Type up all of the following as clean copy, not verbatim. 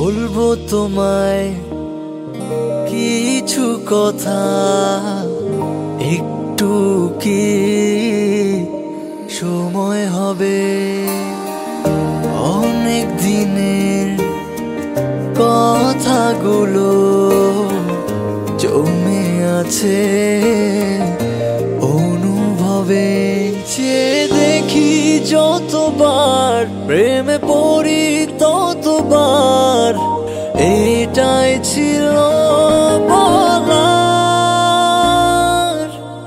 বলবো তোমায় কিছু কথা, একটু কি সময় হবে? অনেক দিনের কথাগুলো জমে আছে অনুভবে। যে দেখি যতবার প্রেমে পড়ি ততবার এটাই ছিল বলার।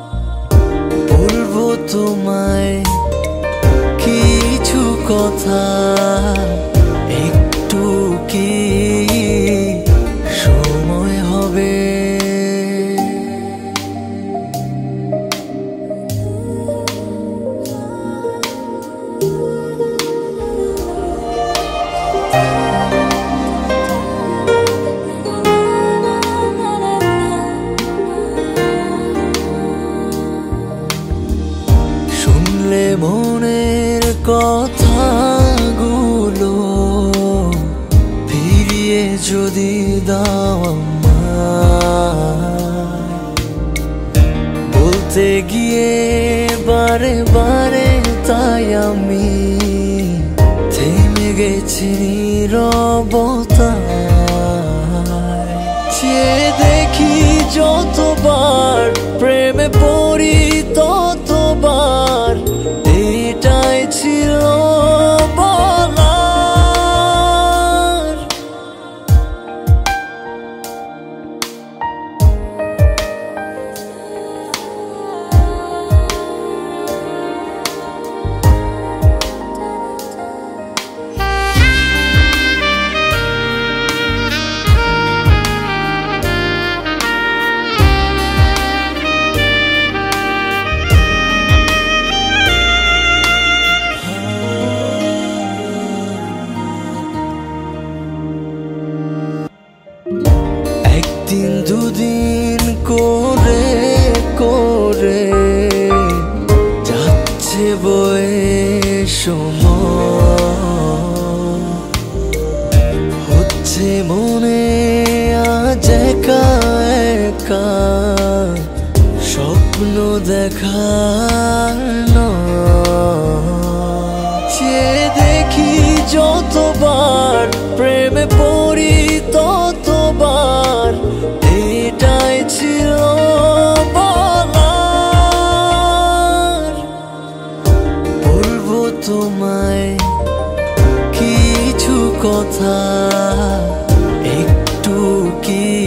বলবো তোমায় কিছু কথা, একটু কি সময় হবে? শুনলে মনের কথাগুলো ফিরিয়ে যদি দাও আমায়, বলতে গিয়ে বারে বারে তাই আমি থেমে গেছি নীরবতায়। যে দেখি যতবার প্রেমে পড়ি ততবার এটাই ছিল বলার। একদিন দুদিন করে করে যাচ্ছে বয়ে সময়, হচ্ছে মনে আজ একা একা স্বপ্ন দেখার নয়। যে দেখি যতবার প্রেমে পড়ি ততবার এটাই ছিল বলার। বলবো তোমায় কিছু কথা, একটু কি